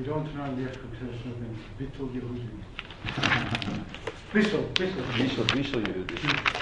We don't run the expression of Bittul Yehudi. Bittul Yehudi.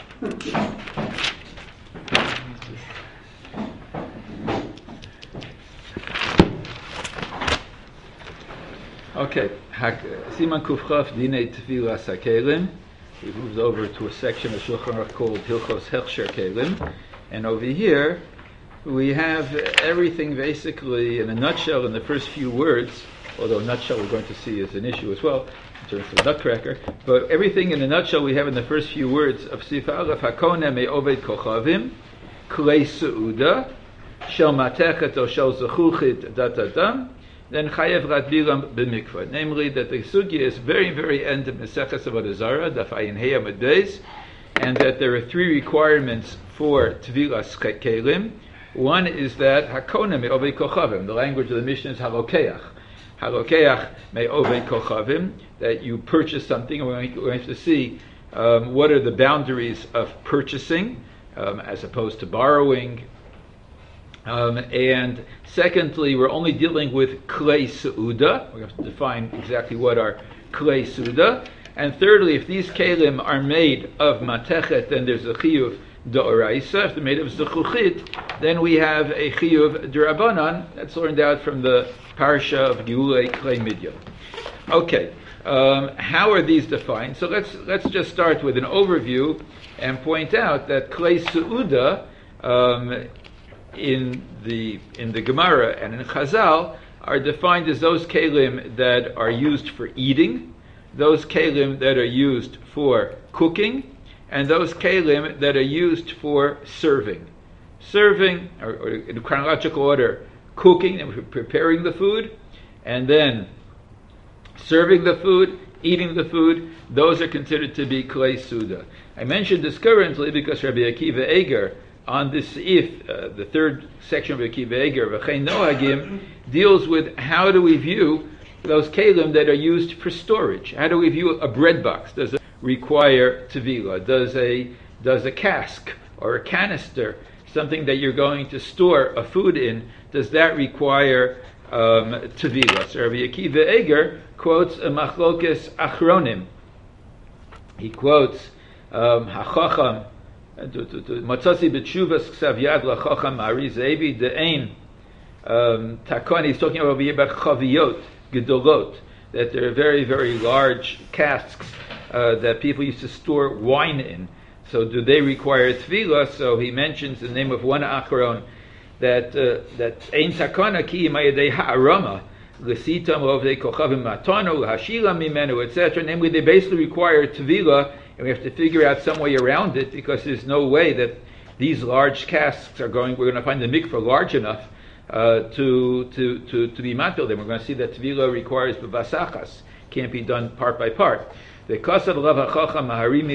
Okay, Siman Kufchaf Dinei Tefilas HaKelim. We've moved over to a section of Shulchan Aruch called Hilchos Hechsher Kelim, and over here we have everything basically in a nutshell in the first few words. Although a nutshell we're going to see is an issue as well in terms of nutcracker, but everything in a nutshell we have in the first few words of Sifa Aleph Hakone Me'oved Kochavim Klei Seuda Shel Matechet O Shel Zechuchit Datatam. Then Chayev Rat Bilam B'Mikvah, namely that the sugya is very, very end of Meseches Avodah Zarah, Daf Ayin Hey Amud Beis, and that there are three requirements for Tvilas Kelim. One is that Hakone Me'oved Kochavim, the language of the Mishnah is Halokeach. Halokeach Me'oved Kochavim, that you purchase something, and we're going to see what are the boundaries of purchasing as opposed to borrowing. And secondly, we're only dealing with klei seuda. We have to define exactly what are klei seuda. And thirdly, if these kelim are made of matechet, then there's a chiyuv d'oraisa. If they're made of zechuchit, then we have a chiyuv d'rabanan. That's learned out from the parsha of Geulei Klei Midyan. Okay, how are these defined? So let's just start with an overview and point out that klei seuda in the Gemara and in Chazal are defined as those kelim that are used for eating, those kelim that are used for cooking, and those kelim that are used for serving. Serving, or in chronological order, cooking and preparing the food, and then serving the food, eating the food, those are considered to be klei seuda. I mentioned this currently because Rabbi Akiva Eger, on this Seif, the third section of Akiva Eger, V'chein Nohagim, deals with how do we view those kelim that are used for storage. How do we view a bread box? Does it require tevila? Does a cask or a canister, something that you're going to store a food in, does that require tevila? So Rabbi Akiva Eger quotes a machlokes achronim. He quotes hachacham. Matzasi b'tshuvas ksav yad lachacham ari zevi de'ein takon. He's talking over here about chaviyot gedolot, that there are very, very large casks that people used to store wine in. So do they require tefillah? So he mentions the name of one achron that ein takona ki imayadei ha'arama l'sitam ovdei kochavim matano l'hashila mimenu, etc. Namely, they basically require tefillah. And we have to figure out some way around it because there's no way that these large casks we're going to find the mikvah large enough to be matil them. We're going to see that tevila requires b'vasachas, can't be done part by part. The kasad lav hachacham mahari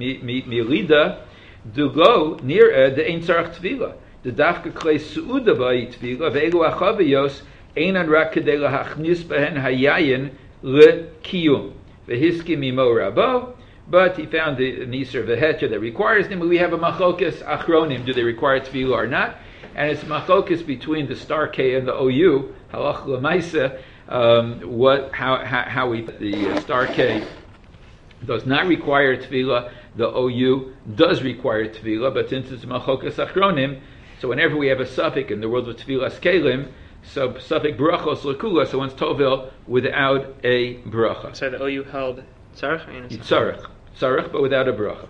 milida dugo near the ein tzarach tevila. The dafka klei seuda b'ay tevila ve'elu achaviyos einan rak kedei lahachnis behen hayayin lekiyum vehiski mimo rabo. But he found the Nisr Vehetcha that requires them. We have a machokes achronim. Do they require tefillah or not? And it's machokes between the star K and the OU. Halach l'maisa. The star K does not require tefillah. The OU does require tefillah. But since it's machokes achronim, so whenever we have a suffix in the world of tefillas kelim, so suffix brachos l'kula. So one's tovil without a bracha. So the OU held tzarech. Tzarech, but without a bracha.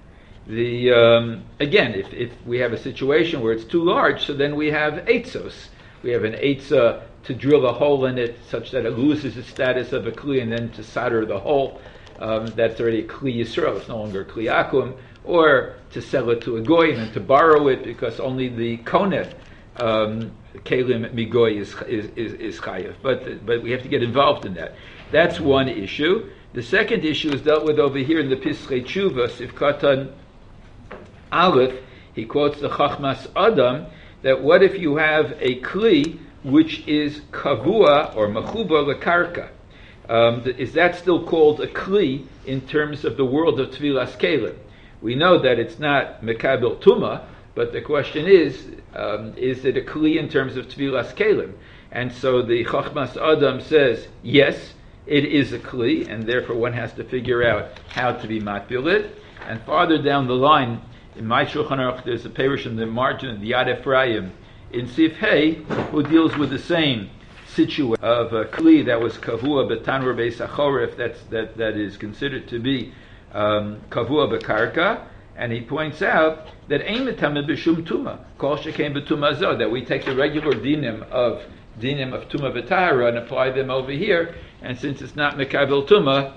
Again, if we have a situation where it's too large, so then we have eitzos. We have an eitzah to drill a hole in it such that it loses its status of a kli, and then to solder the hole. That's already a kli yisrael. It's no longer a kli akum. Or to sell it to a goy and then to borrow it because only the konet kelim migoy is chayav. But we have to get involved in that. That's one issue. The second issue is dealt with over here in the Pischei Tshuva, Sivkatan Aleph. He quotes the Chachmas Adam, that what if you have a kli which is kavua or mechuba lekarka? Is that still called a kli in terms of the world of Tvilas Kelim? We know that it's not mekabel tuma, but the question is it a kli in terms of Tvilas Kelim? And so the Chochmas Adam says, yes, it is a kli, and therefore one has to figure out how to be matbil it. And farther down the line, in my Shulchan Aruch, there's a parish in the margin of the Yad Ephraim in Sif Hey, who deals with the same situation of a kli that was kavua betanur beis achorif, that is considered to be kavua bekarka, and he points out that ein metamid b'shum tuma, kol shekein b'tuma zo, that we take the regular dinim of tuma v'tahara and apply them over here, and since it's not mekabel tuma,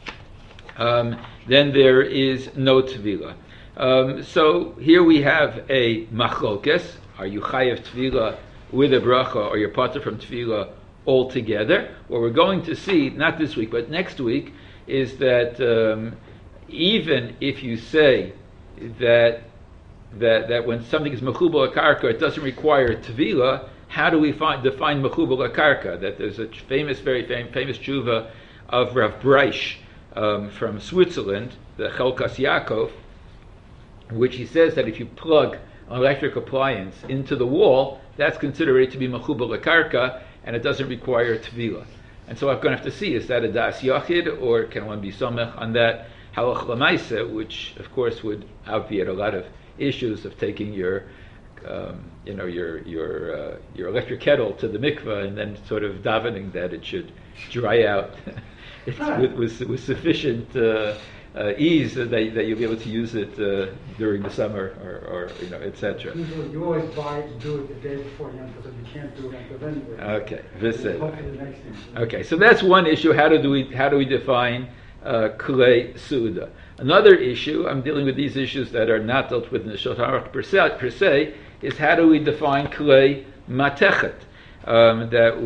then there is no tvila. So here we have a machlokes. Are you chayav tvila with a bracha, or you're potter from tvila altogether? What we're going to see, not this week, but next week, is that even if you say that when something is mechubal akarka, it doesn't require tvila, how do we define mechubal akarka? That there's a very famous tshuva of Rav Breish from Switzerland, the Chelkas Yaakov, which he says that if you plug an electric appliance into the wall, that's considered to be mechubal akarka, and it doesn't require tvila. And so what I'm going to have to see, is that a das yachid, or can one be somech on that halach lamaisa, which of course would obviate a lot of issues of taking your electric kettle to the mikveh and then sort of davening that it should dry out with sufficient ease that you'll be able to use it during the summer or etc. Usually you always buy it to do it the day before Yom Tov, you can't do it until then. Okay, this is it. Okay, so that's one issue. How do we define Kulei Suda? Another issue, I'm dealing with these issues that are not dealt with in the Shulchan Aruch per se, is how do we define Kulei Matechet? That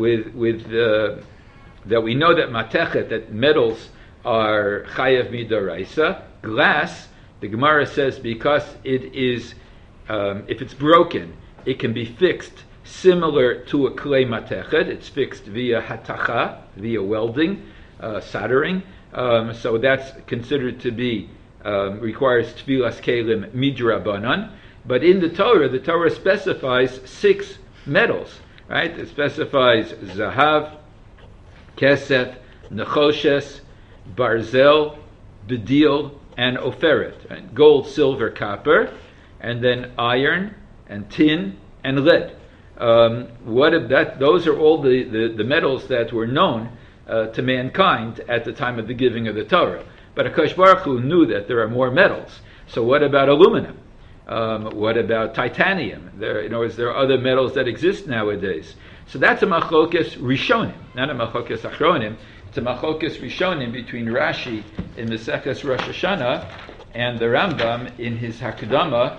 we know that Matechet, that metals are Chayav Midaraisa. Glass, the Gemara says, because it is, if it's broken, it can be fixed similar to a Kulei Matechet. It's fixed via hatacha, via welding, soldering. So that's considered to be requires tfilas kelim midrabanan. But in the Torah specifies 6 metals, right? It specifies zahav, kesef, nechoshes, barzel, bedil, and oferet. Right? Gold, silver, copper, and then iron, and tin, and lead. Those are all the metals that were known to mankind at the time of the giving of the Torah. But HaKadosh Baruch Hu knew that there are more metals. So what about aluminum? What about titanium? There are other metals that exist nowadays. So that's a machlokes rishonim, not a machlokes achronim. It's a machlokes rishonim between Rashi in Maseches Rosh Hashanah and the Rambam in his Hakdama,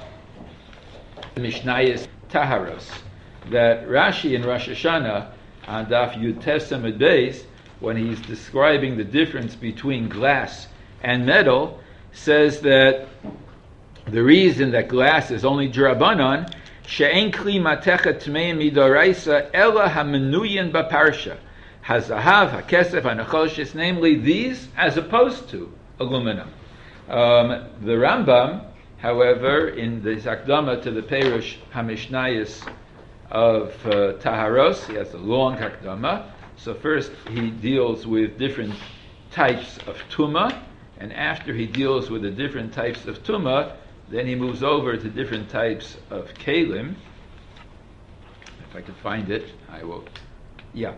Mishnayos Taharos. That Rashi in Rosh Hashanah on Daf Yud Tes Amud Beis, when he's describing the difference between glass and metal, says that the reason that glass is only drabanan, she'en kli matechet tmeim midoraisa ela hamenuyin baparsha, hazahav, hakesef, hanachoshes, namely these, as opposed to aluminum. The Rambam, however, in the Zakdama to the Perush Hamishnayos of Taharos, he has a long Hakdama. So first he deals with different types of Tumah, and after he deals with the different types of Tumah, then he moves over to different types of Kalim. If I can find it, I will. Yeah.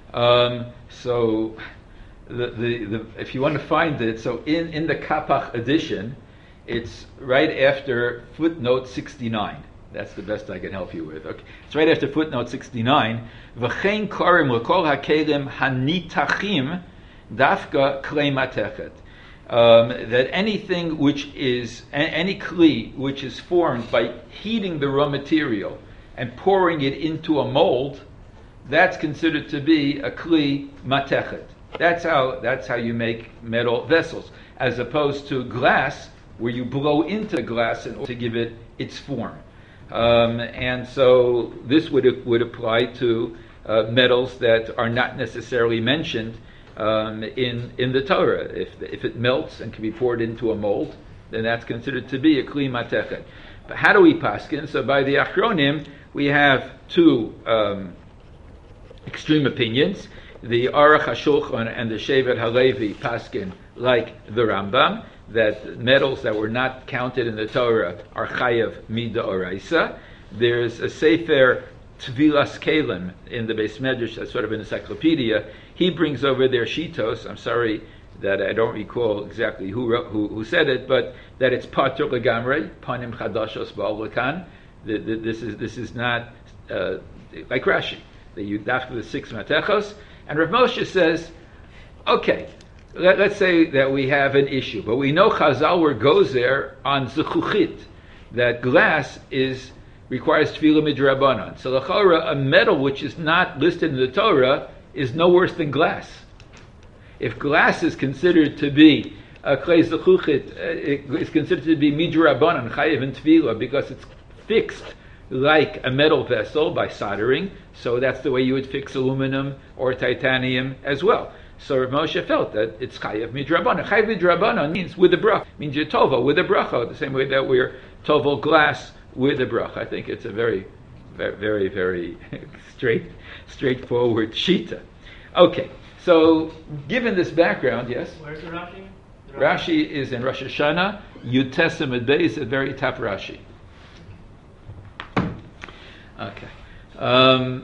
So the if you want to find it, so in the Kapach edition, it's right after footnote 69. That's the best I can help you with. Okay, it's right after footnote 69. V'chein karim l'kol hakelim hanitachim dafka klei matechet. That anything which is any kli which is formed by heating the raw material and pouring it into a mold, that's considered to be a kli matechet. That's how you make metal vessels, as opposed to glass, where you blow into the glass in order to give it its form. And so this would apply to metals that are not necessarily mentioned in the Torah. If it melts and can be poured into a mold, then that's considered to be a kli matechet. But how do we paskin? So by the achronim, we have two extreme opinions. The Aruch HaShulchan and the Shevet HaLevi paskin like the Rambam, that metals that were not counted in the Torah are chayav mid'oraisa. There's a Sefer Tvilas Kelim in the Beis Medrash, that's sort of an encyclopedia. He brings over their shitos. I'm sorry that I don't recall exactly who said it, but that it's patur legamrei, panim chadashos ba'olakan. This is not like Rashi. That you after the 6 matechos, and Rav Moshe says, okay, let's say that we have an issue, but we know Chazal were goes there on zechuchit, that glass requires tefillah midrabanan. So l'chora, a metal which is not listed in the Torah is no worse than glass. If glass is considered to be klei zechuchit, it's considered to be midrabanan chayev and tefillah because it's fixed like a metal vessel by soldering. So that's the way you would fix aluminum or titanium as well. So Rav Moshe felt that it's chayav midrabanan. Chayav midrabanan means with a bracha, means you're tovel with a bracha, the same way that we're tovel glass with a bracha. I think it's a very, very, very straightforward shita. Okay, so given this background, yes? Where's the Rashi? Rashi is in Rosh Hashanah, Yud Tesamid Beis, at very top Rashi. Okay.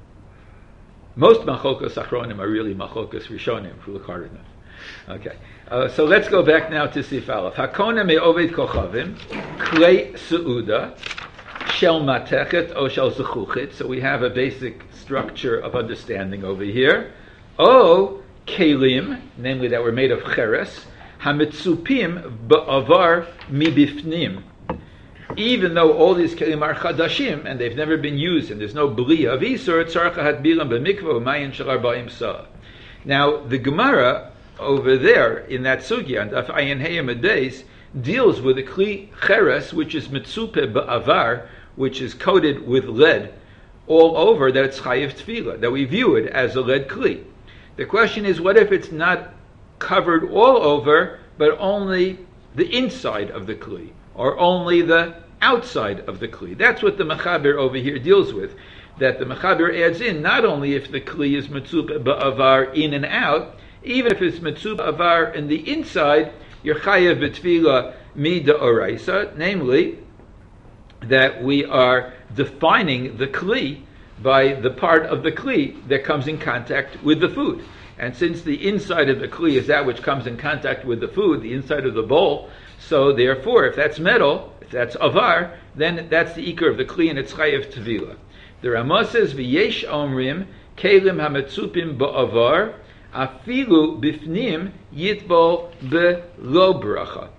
Most machokos achronim are really machokos rishonim, if you look hard enough. Okay. So let's go back now to Sif Aleph. Hakona me'oved kochavim, klei su'uda, shel matechet o shel zechuchit. So we have a basic structure of understanding over here. O kelim, namely that were made of cheres, hamitzupim ba'avar mibifnim. Even though all these kelim are chadashim and they've never been used and there's no bli of isur, tzarcha hatbilam b'mikvah u'mayin shel arba'im sa. Now the Gemara over there in that sugya and Daf Ayin Heyam Adays deals with a kli cheres which is mitzupe ba'avar, which is coated with lead all over, that it's chayiv tefillah, that we view it as a lead kli. The question is, what if it's not covered all over, but only the inside of the kli, or only the outside of the kli? That's what the Mechaber over here deals with. That the Mechaber adds in, not only if the kli is mitzupe ba'avar in and out, even if it's mitzupe ba'avar in the inside, you're chayav b'tefillah mid'oraisa, namely that we are defining the kli by the part of the kli that comes in contact with the food. And since the inside of the kli is that which comes in contact with the food, the inside of the bowl, so therefore, if that's metal, if that's avar, then that's the ikar of the kli and it's chayav tefillah. The Ramah says, "V'yesh omrim kelim hametzupim ba'avar afilu bifnim yitbol be'lo bracha."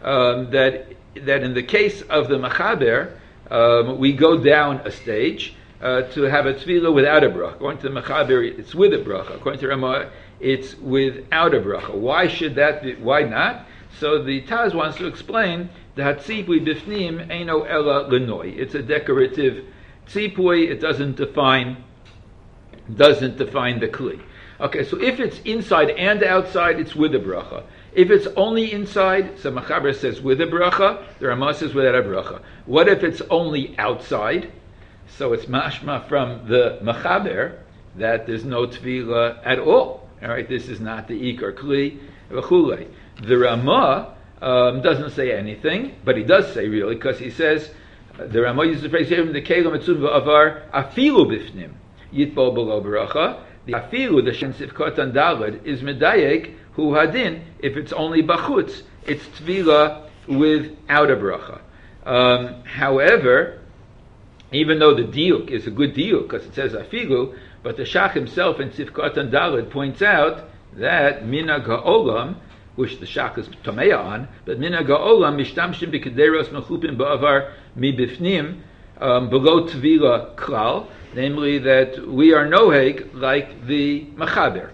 That in the case of the Mechaber, we go down a stage to have a tefillah without a bracha. According to the Mechaber, it's with a bracha. According to Ramah, it's without a bracha. Why should that be? Why not? So the Taz wants to explain the hatzipui bifnim eino ela lenoi. It's a decorative tzipui. It doesn't define the kli. Okay, so if it's inside and outside, it's with a bracha. If it's only inside, so Mechaber says with a bracha, the Ramah says without a bracha. What if it's only outside? So it's mashma from the Mechaber that there's no tefillah at all. All right, this is not the ikar kli v'chulei. The Ramah doesn't say anything, but he does say really, because he says the Ramah uses the phrase here the kelim etzum v'avar afilu bifnim yitbol below bracha. The afilu, the shen sifkot and daled, is medayek hu hadin. If it's only bachutz, it's tefillah without a bracha. However, even though the diuk is a good diuk because it says afilu, but the Shach himself in Sifkot and Daled points out that minhag ha'olam, which the Shach is tomeya on, but minhag ha'olam mishtamshim b'kederos mechupim ba'avar mibifnim below tvila klal, namely that we are noheg like the Mechaber.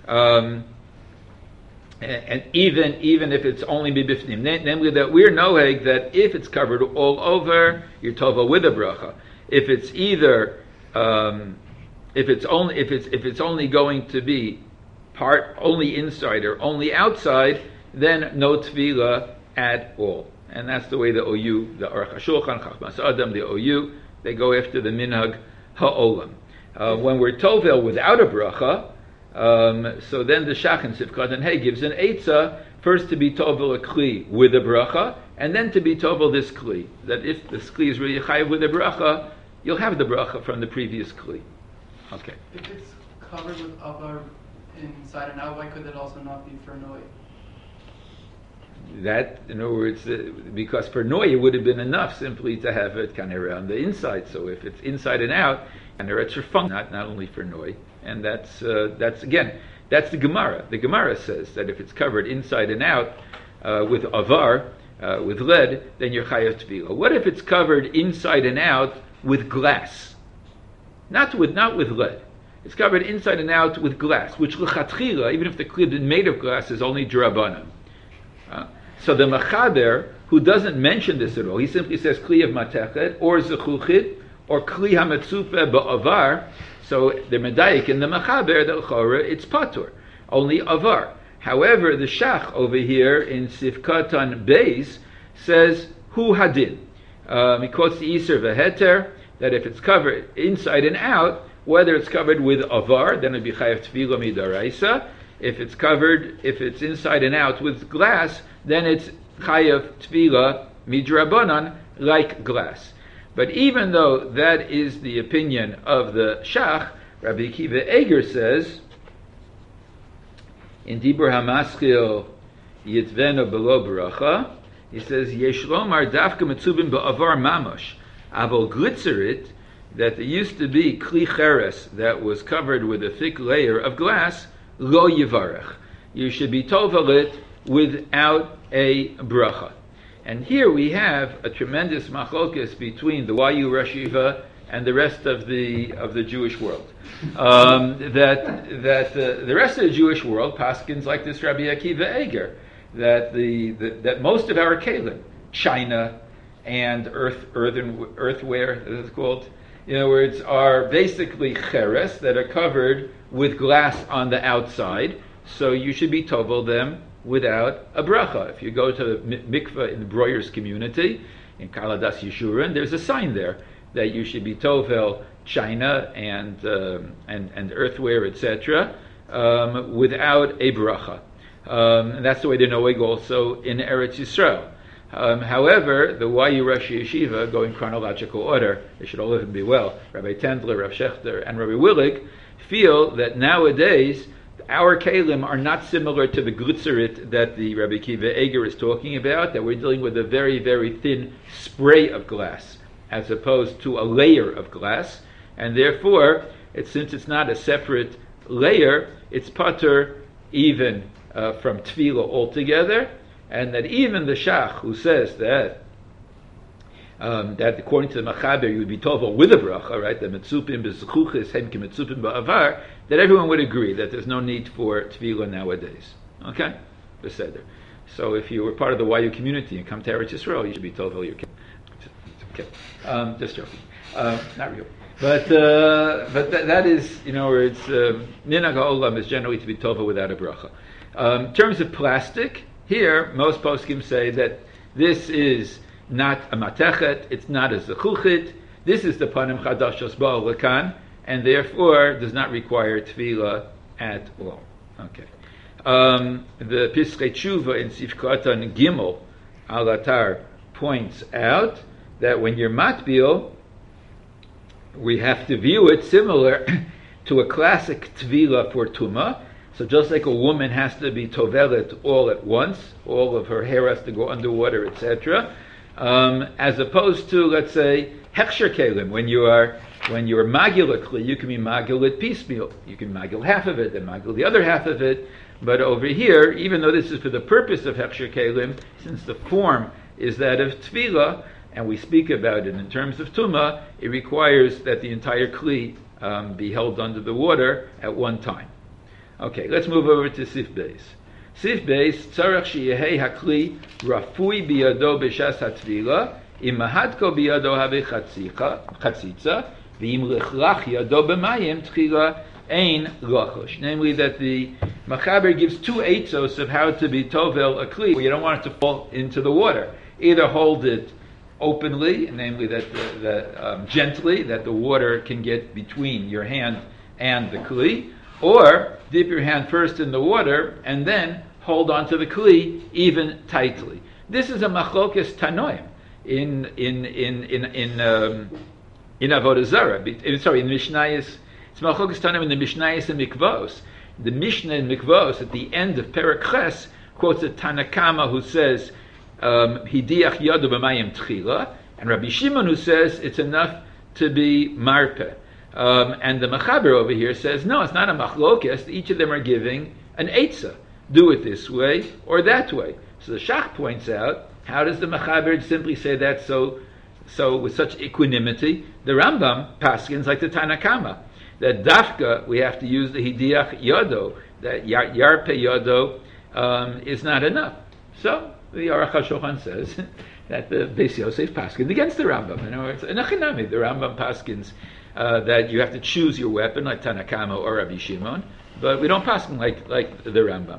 And even if it's only mibifnim, namely that we're noheg that if it's covered all over, you're tova with a bracha. If it's either if it's only going to be part only inside or only outside, then no tefillah at all. And that's the way the OU, the Aruch HaShulchan, Chachmas Adam, the OU, they go after the minhag ha'olam. When we're tovel without a bracha, so then the Shach in Sivkat and Hey gives an Eitzah, first to be tovel a Kli with a bracha, and then to be tovel this Kli. That if this Kli is really chayiv with a bracha, you'll have the bracha from the previous Kli. Okay. If it's covered with avar inside and out, why could it also not be for noi? That, in other words, because for noi it would have been enough simply to have it kind of around the inside. So if it's inside and out, and it's for fun, not only for noi. And that's again, that's the Gemara. The Gemara says that if it's covered inside and out with avar, with lead, then you're chayav tefillah. What if it's covered inside and out with glass? Not with lead. It's covered inside and out with glass, which l'chatchila, even if the kli is made of glass, is only drabanan. So the Machaber, who doesn't mention this at all, he simply says kli of matechet, or zechuchit, or kli hametzupe ba'avar. So the medayik in the Machaber, the Chora, it's patur, only avar. However, the Shach over here in Sifkatan Beis says hu hadin. He quotes the Iser v'heter, that if it's covered inside and out, whether it's covered with avar, then it'd be chayav tefillah midaraisa. If it's inside and out with glass, then it's chayav tefillah midrabanan, like glass. But even though that is the opinion of the Shach, Rabbi Akiva Eger says, in Dibur HaMaschil Yitveno Below Baracha, he says, Yesh lomar dafka metzubim ba'avar mamash, avol glitzerit, that there used to be kli cheres that was covered with a thick layer of glass, lo yivarech. You should be tovel it without a bracha. And here we have a tremendous machlokes between the YU Rosh Yeshiva and the rest of the Jewish world. That the rest of the Jewish world, paskins like this Rabbi Akiva Eger, that most of our kelim, china and earthware, as it's called, in other words, are basically cheres that are covered with glass on the outside. So you should be tovel them without a bracha. If you go to the mikveh in the Breuer's community, in Kaladas Yeshurun, there's a sign there that you should be tovel china and earthware, etc., without a bracha. And that's the way they noeg also in Eretz Yisrael. However, the YU Rosh Yeshiva, go in chronological order, they should all of them be well, Rabbi Tendler, Rav Shechter, and Rabbi Willig, feel that nowadays our kelim are not similar to the glitzerit that the Rabbi Akiva Eger is talking about, that we're dealing with a very, very thin spray of glass, as opposed to a layer of glass, and therefore, since it's not a separate layer, it's patur even from tefillah altogether, and that even the Shach, who says that according to the Machaber you would be tovel with a bracha, right? The metzupim b'zechuchis hem ki metzupim ba'avar. That everyone would agree that there's no need for tefillah nowadays. Okay, beseder. So if you were part of the YU community and come to Eretz Yisrael, you should be tovel your kid. Okay, just joking. Not real. But that is, where it's minhag ha'olam is generally to be tovel without a bracha. In terms of plastic, here most poskim say that this is not a matechet, it's not a zechuchit. This is the panim chadashos ba'al lekan, and therefore does not require tefillah at all. Okay. The Piskei Tshuva in Sifkatan Gimel al Atar points out that when you're matbil, we have to view it similar to a classic tefillah for tumah. So just like a woman has to be tovelet all at once, all of her hair has to go underwater, etc., as opposed to, let's say, hechsher kelim, when you're magil a kli, you can be magil it piecemeal. You can magil half of it, then magil the other half of it. But over here, even though this is for the purpose of hechsher kelim, since the form is that of tefillah, and we speak about it in terms of tumah, it requires that the entire kli be held under the water at one time. Okay, let's move over to Sif Beis. Sif Beis, tzarach sheyehei hakli rafui biyado b'shas hatvila, im mahadko biyado have chatzitza, v'im lechlach yado b'mayim tchila ein lachosh. Namely, that the Machaber gives two eitzos of how to be tovel a kli. You don't want it to fall into the water. Either hold it openly, namely that gently, that the water can get between your hand and the kli, or dip your hand first in the water and then hold onto the kli even tightly. This is a machlokes tanoim in Avodah Zarah. In Mishnayos. It's machlokes tanoim in the Mishnayos and Mikvos. The Mishnah in Mikvos at the end of Perek Ches quotes a Tanakama who says hidiach yadu b'mayim tchila, and Rabbi Shimon who says it's enough to be marpeh. And the Mechaber over here says no, it's not a machlokes. Each of them are giving an eitzah. Do it this way or that way. So the Shach points out, how does the Mechaber simply say that so with such equanimity? The Rambam paskins like the Tanakama, that dafka we have to use the hidiach yodo, that yarpe yodo is not enough. So the Aruch HaShulchan says that the Beis Yosef paskins against the Rambam. In other words, in Achinami, the Rambam paskins that you have to choose your weapon like Tanakama or Rabbi Shimon, but we don't paskin like the Rambam.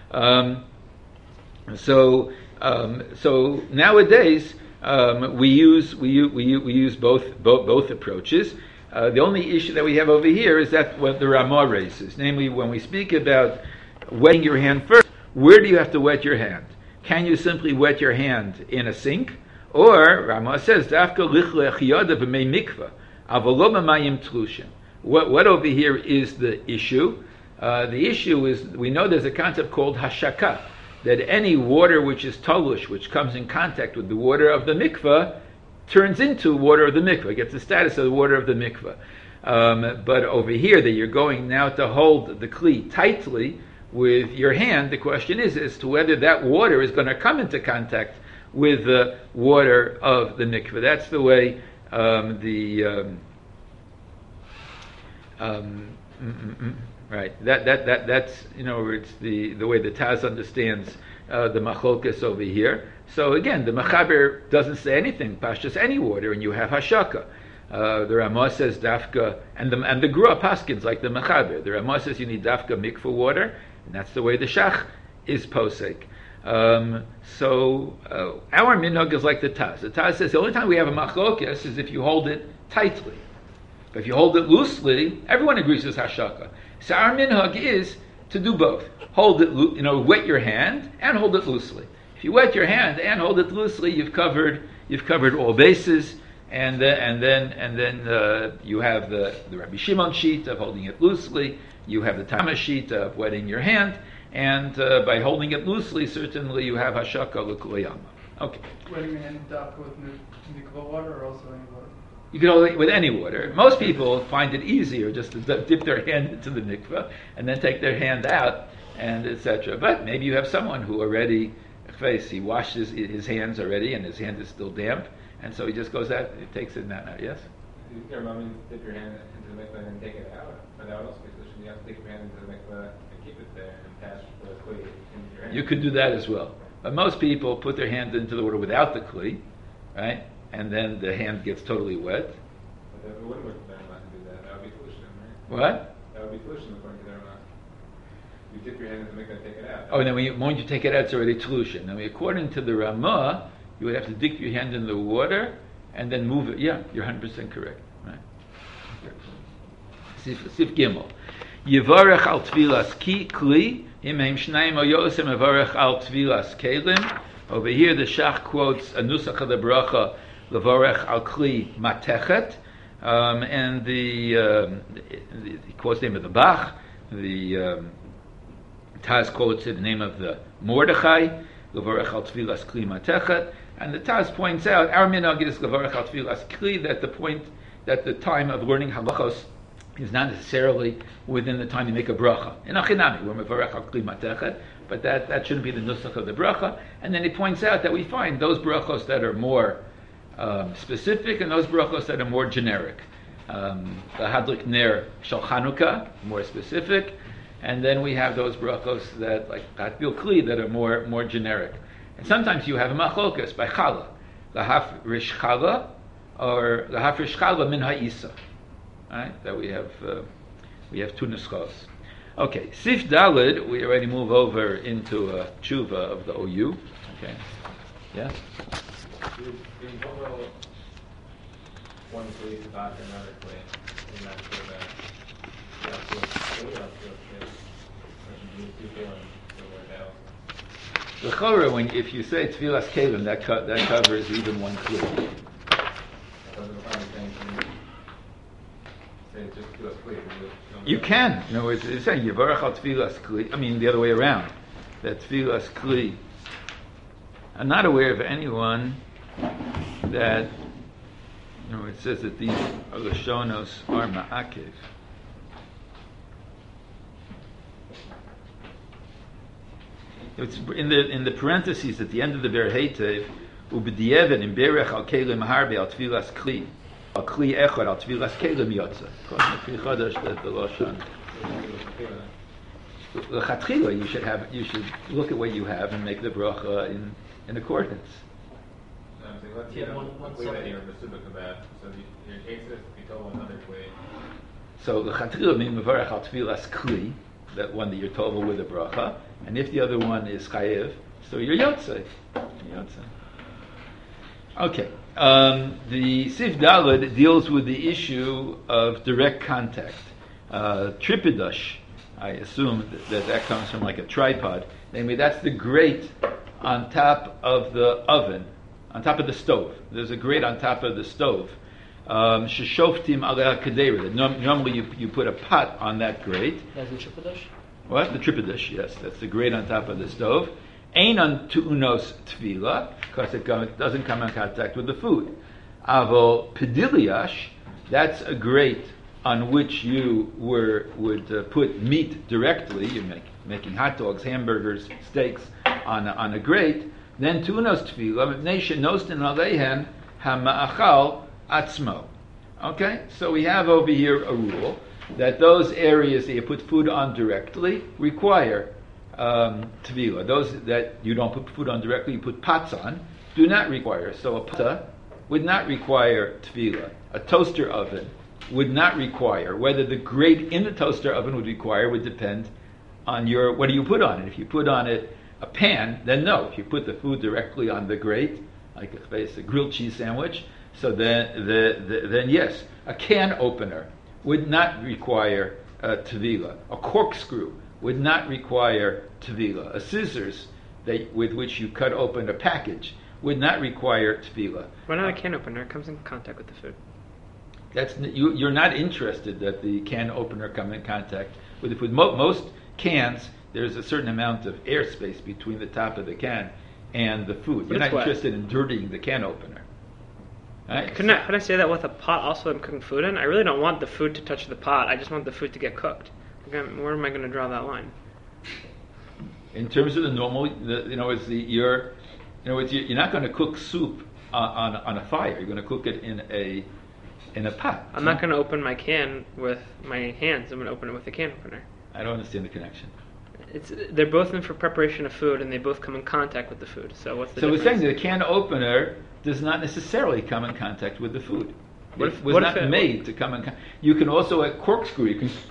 So nowadays we use both approaches. The only issue that we have over here is that what the Ramah raises, namely when we speak about wetting your hand first, where do you have to wet your hand? Can you simply wet your hand in a sink, or Ramah says dafka lichlech yada b'mei mikvah avolo b'mayim tlushim? What over here is the issue? The issue is we know there's a concept called hashaka, that any water which is talush, which comes in contact with the water of the mikvah, turns into water of the mikvah, gets the status of the water of the mikvah. But over here, that you're going now to hold the kli tightly with your hand, the question is as to whether that water is going to come into contact with the water of the mikvah. That's the way right. That's it's the way the Taz understands the machlokas over here. So again, the Mechaber doesn't say anything pashtus any water, and you have hashaka. The Ramah says dafka, and the Grua paskins like the Mechaber. The Ramah says you need dafka mikvah water, and that's the way the Shach is posek. So our minhag is like the Taz. The Taz says the only time we have a machlokas is if you hold it tightly. But if you hold it loosely, everyone agrees it's hashaka. So our minhag is to do both. Hold it, wet your hand and hold it loosely. If you wet your hand and hold it loosely, you've covered all bases, and then you have the Rabbi Shimon sheet of holding it loosely. You have the Tama sheet of wetting your hand, and by holding it loosely, certainly you have hashaka l'kulayama. Okay. Wetting your hand dafka with mikvah water or also any water? You can hold it with any water. Most people find it easier just to dip their hand into the mikvah and then take their hand out, and etc. But maybe you have someone who already, he washes his hands already and his hand is still damp, and so he just goes out, he takes it out. Yes? Your mom means dip your hand into the mikvah and then take it out. But that would also be a solution. You have to take your hand into the mikvah and keep it there and attach the kli into your hand. You could do that as well. But most people put their hand into the water without the kli, right? And then the hand gets totally wet. But it wouldn't work for the Rambam to do that. That would be foolish, right? What? That would be foolish according to the Rambam. You dip your hand into the mikvah and take it out. Oh, and then when you take it out, it's already tlushin. Now, according to the Ramah, you would have to dip your hand in the water and then move it. Yeah, you're 100% correct. Right? Sif Gimel. Yivarech al tvilas kli, imheim shnayim o yosem yivarech al tvilas kelim. Over here, the Shach quotes a nusach of the bracha, levarech al kli matechet, and he quotes the name of the Bach. The Taz quotes the name of the Mordechai, levarech al tvilas kli matechet, and the Taz points out our minhag is levarech al tvilas kli, that the time of learning halachos is not necessarily within the time you make a bracha. In Achinami, we're mevarech al kli matechet, but that shouldn't be the nusach of the bracha. And then he points out that we find those brachos that are more specific and those brachos that are more generic. The Hadlik Ner Shal Chanukah, more specific, and then we have those brachos that, like Hatbil Kli, that are more generic. And sometimes you have a machlokas by Chala, Lahaf Rish Chala, or Lahaf Rish Chala Min Ha'isa. Right? That we have two nuschos. Okay, Sif Dalid, we already move over into a tshuva of the OU. Okay, yeah? in total, one plate to back another plate, and that's for the The chora, when if you say tefillas kelim, that covers even one kli. You can. No, it's saying Yivarach al tefillas kli. I mean, the other way around. That tefillas kli. I'm not aware of anyone that, it says that these lashonos are ma'akev. It's in the parentheses at the end of the Ber Heitev, ubedieven in berech al kelim harbe al tefillas kli. Al kli echad al tefillas kelim yotza. L'chatchila, you should look at what you have and make the bracha in accordance. Let's say one way that you're mesubak about. So your case is you told another way. So l'chatchila means mevarach al tefillas kli, that one that you're told with a bracha, and if the other one is chayiv, so you're yotzei. Okay. The Sif Daled deals with the issue of direct contact. Tripidash, I assume that comes from like a tripod. Namely, that's the grate on top of the oven, on top of the stove. There's a grate on top of the stove. Sheshoftim aleh kadera. Normally, you put a pot on that grate. That's the tripidash? What? The tripidash, yes. That's the grate on top of the stove. Ein on tu'unos tvila, because it doesn't come in contact with the food. Avo pediliash, that's a grate on which you would put meat directly. You're making hot dogs, hamburgers, steaks on a grate. Then tu'unos tvila, mipnei shenostin aleihen hama'achal atzmo. Okay, so we have over here a rule that those areas that you put food on directly require tvila. Those that you don't put food on directly, you put pots on, do not require. So a pata would not require tvila. A toaster oven would not require. Whether the grate in the toaster oven would require would depend on what do you put on it. If you put on it a pan, then no. If you put the food directly on the grate, like a grilled cheese sandwich, so then yes. A can opener would not require tvila. A corkscrew would not require tvila. A scissors with which you cut open a package would not require tvila. Why not a can opener? It comes in contact with the food. You're not interested that the can opener come in contact with the food. Most cans, there's a certain amount of airspace between the top of the can and the food. You're not interested in dirtying the can opener. Right? Couldn't I say that with a pot also I'm cooking food in? I really don't want the food to touch the pot. I just want the food to get cooked. Where am I going to draw that line? In terms of the normal, you're not going to cook soup on a fire. You're going to cook it in a pot. I'm not going to open my can with my hands. I'm going to open it with a can opener. I don't understand the connection. They're both in for preparation of food, and they both come in contact with the food. So what's the difference? So we're saying that a can opener does not necessarily come in contact with the food. It was not made to come in contact. You can also a corkscrew.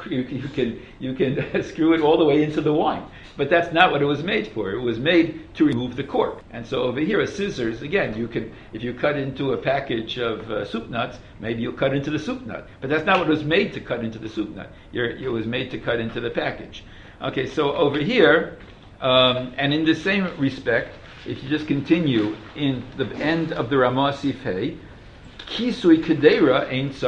You can screw it all the way into the wine, but that's not what it was made for. It was made to remove the cork. And so over here, a scissors. Again, if you cut into a package of soup nuts, maybe you'll cut into the soup nut, but that's not what it was made to cut into the soup nut. It was made to cut into the package. Okay, so over here, and in the same respect, if you just continue in the end of the Ramah Sif Hey, Kisui Kedera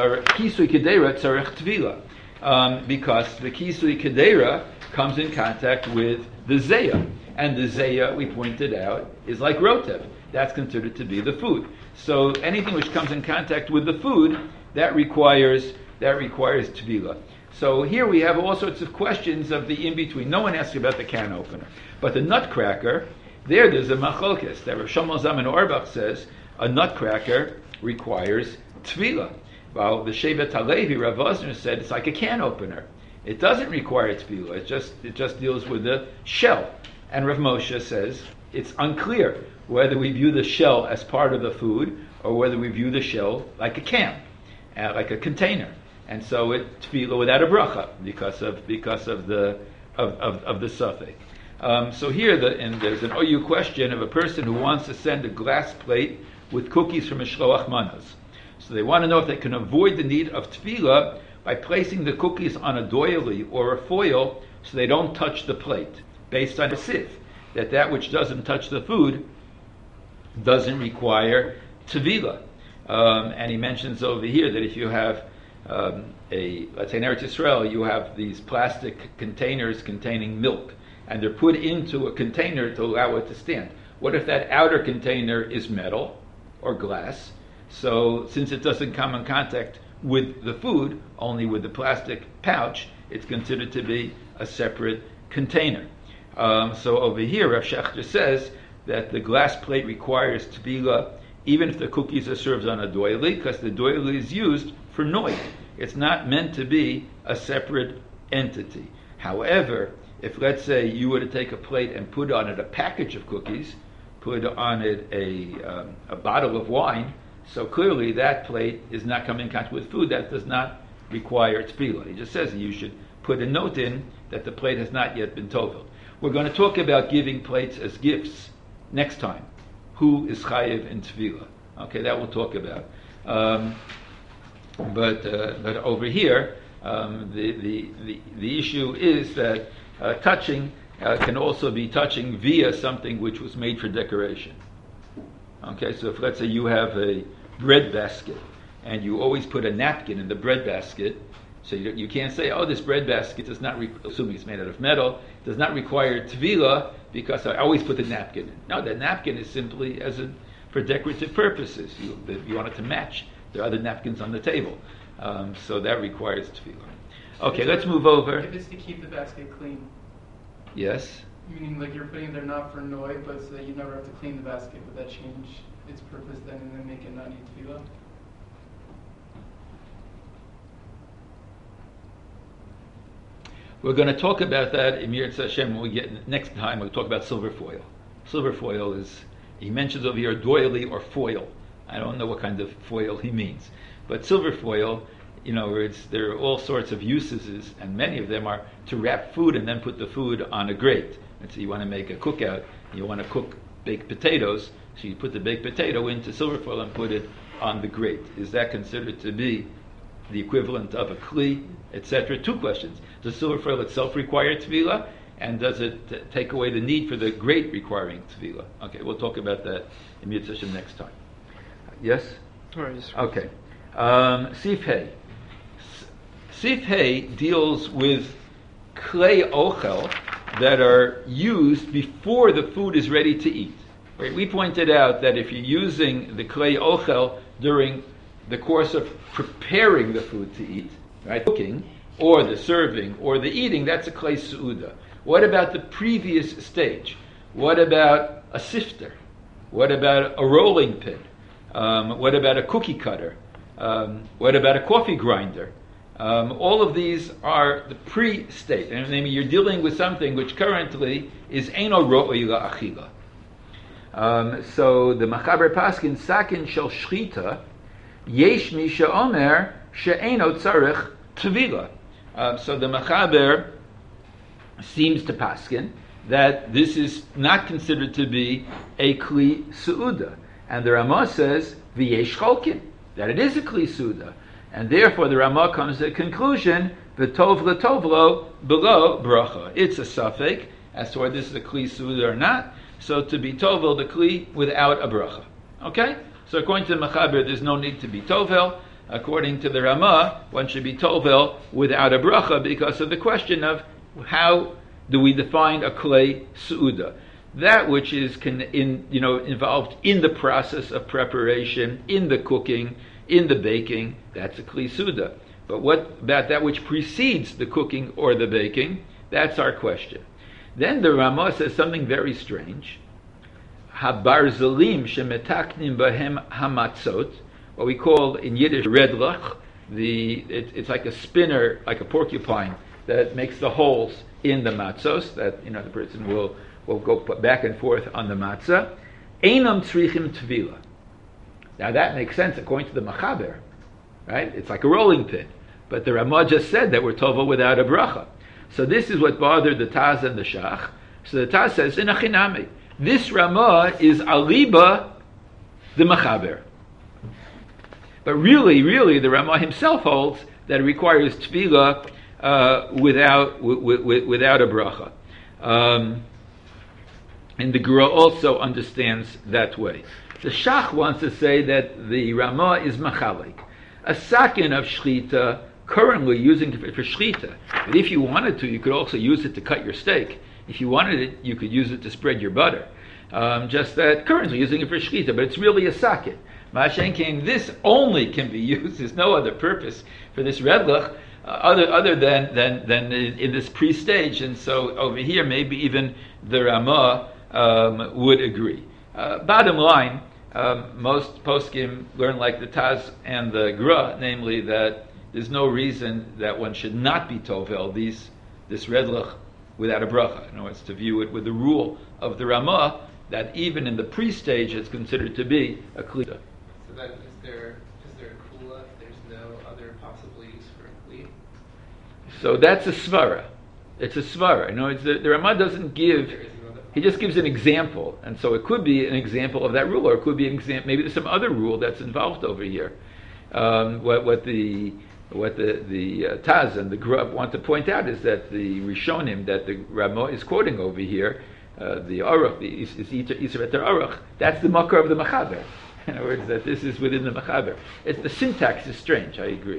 tzarech tvila, because the Kisui Kedera comes in contact with the Zeya, and the Zeya, we pointed out, is like Rotev. That's considered to be the food. So anything which comes in contact with the food, that requires tvila. So here we have all sorts of questions of the in-between. No one asks about the can opener. But the nutcracker, there's a machlokes. That Rav Shlomo Zalman Auerbach says a nutcracker requires tvila. While the Shevet HaLevi, Rav Vosner, said it's like a can opener. It doesn't require tvila. It just deals with the shell. And Rav Moshe says it's unclear whether we view the shell as part of the food or whether we view the shell like a can, like a container. And so it tefillah without a bracha because of the suffix. So here there's an OU question of a person who wants to send a glass plate with cookies from Mishloach Manas. So they want to know if they can avoid the need of tefillah by placing the cookies on a doily or a foil so they don't touch the plate, based on a sif, that which doesn't touch the food doesn't require tefillah. And he mentions over here that if you have let's say in Eretz Yisrael, you have these plastic containers containing milk, and they're put into a container to allow it to stand. What if that outer container is metal or glass? So since it doesn't come in contact with the food, only with the plastic pouch, it's considered to be a separate container. So over here, Rav Shechter says that the glass plate requires tefillah even if the cookies are served on a doily, because the doily is used for noise. It's not meant to be a separate entity. However, if let's say you were to take a plate and put on it a package of cookies, put on it a bottle of wine, so clearly that plate is not coming in contact with food. That does not require tefillah. He just says that you should put a note in that the plate has not yet been toveled. We're going to talk about giving plates as gifts next time. Who is chayiv in tefillah? Okay, that we'll talk about. But over here, the issue is that touching can also be touching via something which was made for decoration. Okay, so if let's say you have a bread basket and you always put a napkin in the bread basket, so you can't say, oh, this bread basket does not, assuming it's made out of metal, does not require tefillah because I always put the napkin in. No, the napkin is simply for decorative purposes. You want it to match. There are other napkins on the table. So that requires tefillah. Okay, let's move over. If it's to keep the basket clean. Yes? Meaning like you're putting it there not for noise, but so that you never have to clean the basket. Would that change its purpose then and then make it not need tefillah? We're going to talk about that in Yirtzeh Hashem when we get next time. We'll talk about silver foil. Silver foil is, he mentions over here doily or foil. I don't know what kind of foil he means. But silver foil, there are all sorts of uses, and many of them are to wrap food and then put the food on a grate. And so you want to make a cookout, you want to cook baked potatoes, so you put the baked potato into silver foil and put it on the grate. Is that considered to be the equivalent of a kli, etc.? Two questions. Does silver foil itself require tefillah? And does it take away the need for the grate requiring tefillah? Okay, we'll talk about that in Yirtzeh Hashem next time. Yes? Okay. Sif Hey. Sif Hey deals with klei ochel that are used before the food is ready to eat. Right? We pointed out that if you're using the klei ochel during the course of preparing the food to eat, right, cooking, or the serving, or the eating, that's a klei su'uda. What about the previous stage? What about a sifter? What about a rolling pin? What about a cookie cutter? What about a coffee grinder? All of these are the pre-state. And I mean, you're dealing with something which currently is eino ro'oi la'achila. So the Machaber Paskin, Sakin shel shchita, yesh mi she'omer she'eino tzarech tevila. So the Machaber seems to Paskin that this is not considered to be a kli su'uda. And the Ramah says, v'yesh cholkin, that it is a kli su'uda. And therefore the Ramah comes to the conclusion, v'tov l'tovlo below bracha. It's a suffix as to whether this is a kli su'uda or not. So to be tovel the kli without a bracha. Okay? So according to the Machaber, there's no need to be tovel. According to the Ramah, one should be tovel without a bracha because of the question of how do we define a klei su'uda. That which is involved in the process of preparation, in the cooking, in the baking, that's a kli su'uda. But what about that which precedes the cooking or the baking? That's our question. Then the Ramah says something very strange. Habarzalim shemetaknim bahem hamatzot, what we call in Yiddish redlach. It's like a spinner, like a porcupine, that makes the holes in the matzos, that the person will go back and forth on the matzah. Einam tzrichim tvila. Now that makes sense according to the Machaber, right? It's like a rolling pin. But the Ramah just said that we're tova without a bracha. So this is what bothered the Taz and the Shach. So the Taz says, in a chinami, this Ramah is aliba the Machaber. But really, the Ramah himself holds that it requires tefillah without a bracha. And the Gra also understands that way. The Shach wants to say that the Ramah is machalik. A sakin of shchita, currently using it for shchita. But if you wanted to, you could also use it to cut your steak. If you wanted it, you could use it to spread your butter. Just that currently using it for shchita, but it's really a sakin. Ma'ashen came, this only can be used. There's no other purpose for this redlach other than in this pre-stage. And so over here, maybe even the Ramah would agree. Bottom line, most poskim learn like the Taz and the Gra, namely that there's no reason that one should not be tovel this redlach without a bracha. In other words, to view it with the rule of the Ramah that even in the pre-stage it's considered to be a klita. So then, is there a kula if there's no other possible use for a kli? So that's a svara. It's a svara. You know, the Ramah doesn't give. He just gives an example, and so it could be an example of that rule, or it could be an example. Maybe there's some other rule that's involved over here. What the Taz and the Grub want to point out is that the Rishonim that the Ramah is quoting over here, the Aruch, the Isra Aruch, that's the makar of the Machaber. In other words, that this is within the Machaber. The syntax is strange. I agree.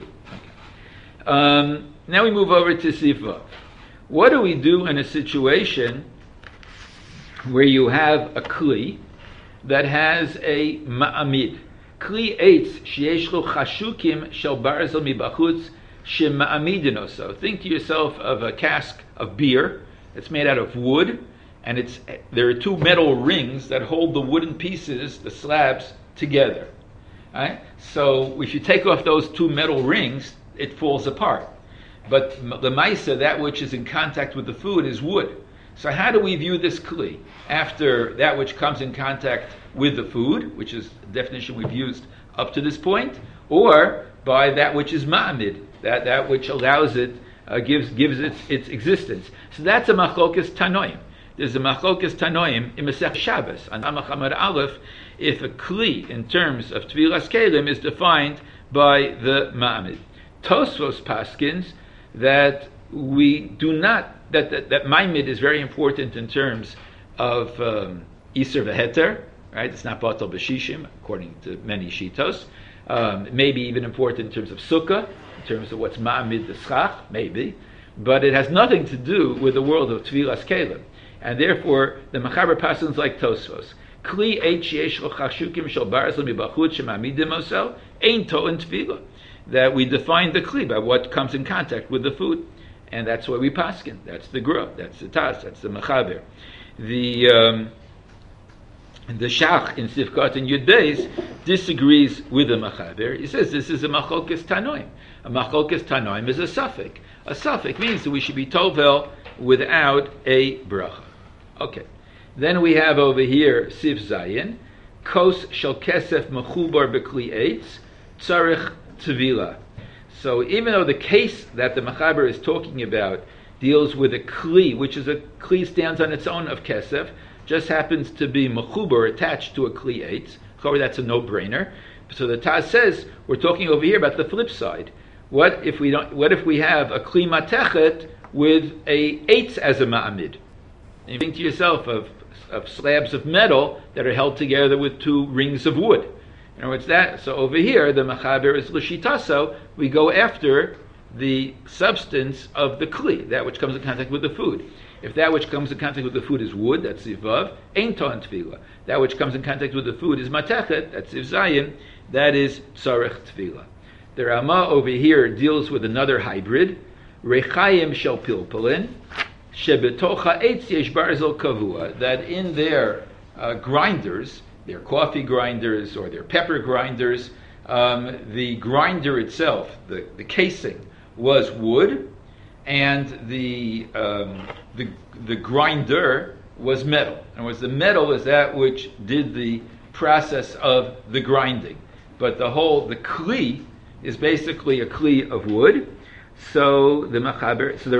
Okay. Now we move over to Sifa. What do we do in a situation where you have a kli that has a ma'amid? Kli eitz sheyesh lo chashukim shel barzel mibachutz shema'amidin oso. Think to yourself of a cask of beer. It's made out of wood, and there are two metal rings that hold the wooden pieces, the slabs, together. Right? So if you take off those two metal rings, it falls apart. But the maisa, that which is in contact with the food, is wood. So how do we view this kli? After that which comes in contact with the food, which is the definition we've used up to this point, or by that which is ma'amid, that which allows it, gives its existence. So that's a machlokas tanoim. There's a machlokas tanoim in Masech Shabbos on Amach Amar Aleph, if a kli in terms of tvilas kelim is defined by the ma'amid. Tosfos paskins that we do not, that ma'amid is very important in terms of Iser v'heter, right? It's not batal b'shishim, according to many shitos. It may be even important in terms of sukkah, in terms of what's ma'amid the schach, maybe, but it has nothing to do with the world of tvilas kelim. And therefore, the Machaber passes like Tosfos. Kli eish yesh lo chashukim shel barzel mibachut shema'amidim osel ein to'en tefillah. That we define the kli by what comes in contact with the food, and that's why we paskin. That's the Gra, that's the Taz, that's the Machaber. The Shach in Sifkat and Yud Beis disagrees with the Machaber. He says this is a macholkes tanoim. A macholkes tanoim is a suffix. A suffix means that we should be tovel without a bracha. Okay. Then we have over here Sif Zayin, Kos shel kesef mechubar bekli eitz, tzarich tvila. So even though the case that the Machaber is talking about deals with a kli, which is a kli stands on its own of kesef, just happens to be mechubar attached to a kli eitz. That's a no-brainer. So the Taz says we're talking over here about the flip side. What if we have a kli matechet with a eitz as a ma'amid? And you think to yourself of slabs of metal that are held together with two rings of wood. In other words, that. So over here, the Machaber is l'shitaso. We go after the substance of the kli, that which comes in contact with the food. If that which comes in contact with the food is wood, that's zivav, ein to'en tefillah. That which comes in contact with the food is matechet, that's ziv zayin, that is tzarech tefillah. The Ramah over here deals with another hybrid, rechayim shel pilpulin, shebetocha eitz yesh barzel kavua, that in their grinders, their coffee grinders or their pepper grinders, the grinder itself, the casing, was wood, and the grinder was metal. In other words, the metal is that which did the process of the grinding, but the kli is basically a kli of wood. So the Machaber, so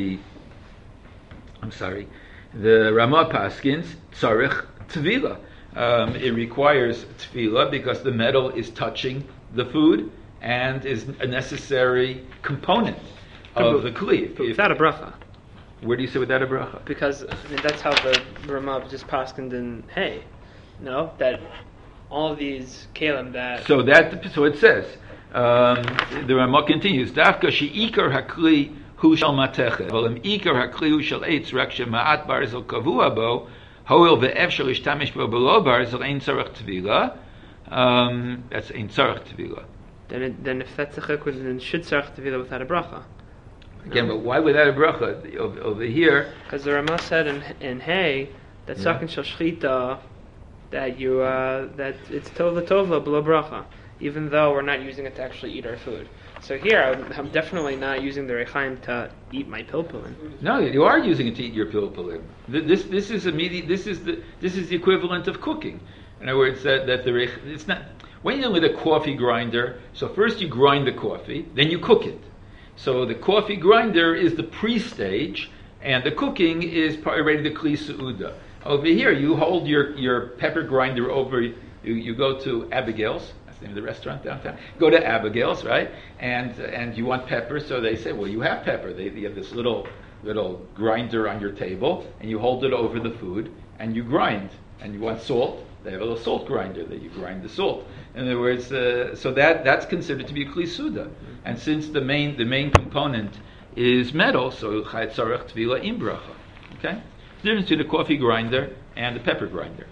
the Ramah paskins tzarich tvila. it requires tefillah because the metal is touching the food and is a necessary component of the kli. Without a bracha. Where do you say without a bracha? Because that's how the Ramav just paskined in Hay. No, that all of these kalim that. So it says. The Rama continues. Dafka sheikar hakli hu shel matechet, v'lem ikar hakli hu shel eitz rak shema'at barzel kavua bo, hoil ve'efshel ishtamish bo below barzel ein tzarech tvila. That's ein tzarech tvila. Then if that's a chikkud, then should tzarech tevila without a bracha. Again, but why without a bracha over here? Because the Rama said in Hay that sakin shel shchita that you that it's tova below bracha, even though we're not using it to actually eat our food. So here, I'm definitely not using the rechaim to eat my pilpulin. No, you are using it to eat your pilpulin. This is immediate. This is the equivalent of cooking. In other words, it's not when you're with a coffee grinder. So first you grind the coffee, then you cook it. So the coffee grinder is the pre-stage, and the cooking is already the kli seuda. Over here, you hold your pepper grinder over. You go to Abigail's. That's the name of the restaurant downtown. Go to Abigail's, right? And you want pepper, so they say, well, you have pepper. They have this little grinder on your table, and you hold it over the food, and you grind. And you want salt. They have a little salt grinder that you grind the salt. In other words, so that's considered to be a kli suda. And since the main component is metal, so chayt tzarech tvila im bracha. Okay, the difference between the coffee grinder and the pepper grinder.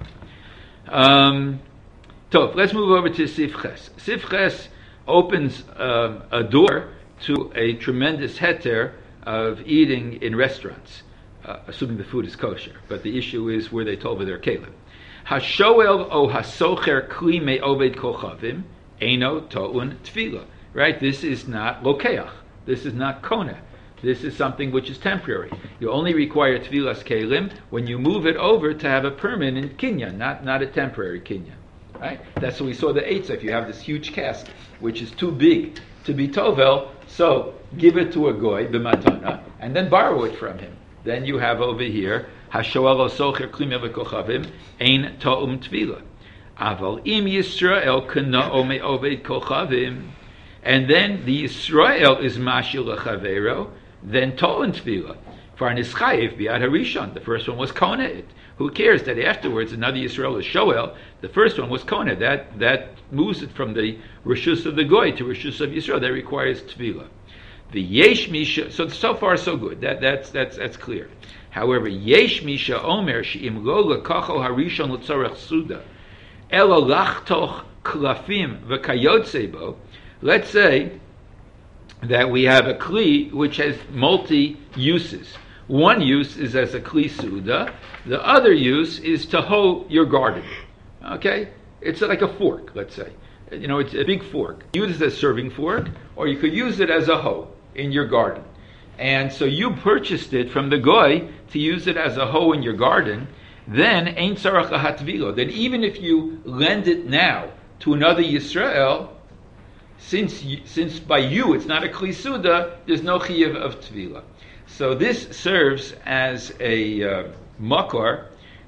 So let's move over to Sif Ches. Sif Ches opens a door to a tremendous heter of eating in restaurants, assuming the food is kosher. But the issue is where they tova their kelim. Hashoel o hasocher kli me oved kochavim eno to'un tefila. Right? This is not lokeach. This is not kona. This is something which is temporary. You only require tefilas kelim when you move it over to have a permanent kinyan, not a temporary kinyan. Right? That's what we saw the eitzah. If you have this huge cask which is too big to be tovel, so give it to a goy b'matana and then borrow it from him. Then you have over here hashoel o socher kli me oved kochavim ein to'um tefila. Aval im Yisrael kana'o me oved kochavim. And then the Yisrael is mashil lechavero, then to'un tefila. For an ischayev biad harishon, the first one was koneh. Who cares that afterwards another Yisrael is shoel? The first one was koneh. That moves it from the rishus of the goy to rishus of Yisrael. That requires tefila. The yesh misha. So far so good. That's clear. However, yesh misha omer she'im lo lekacho harishon l'tzorech suda elo lachtoch klafim v'kayotze bo. Let's say that we have a kli which has multi-uses. One use is as a kli suda. The other use is to hoe your garden. Okay? It's like a fork, let's say. It's a big fork. Use it as a serving fork, or you could use it as a hoe in your garden. And so you purchased it from the goy to use it as a hoe in your garden. Then, ein tzarach hatvilo. Then even if you lend it now to another Yisrael, since by you it's not a kli suda, there's no chiyuv of tvila. So this serves as a makor.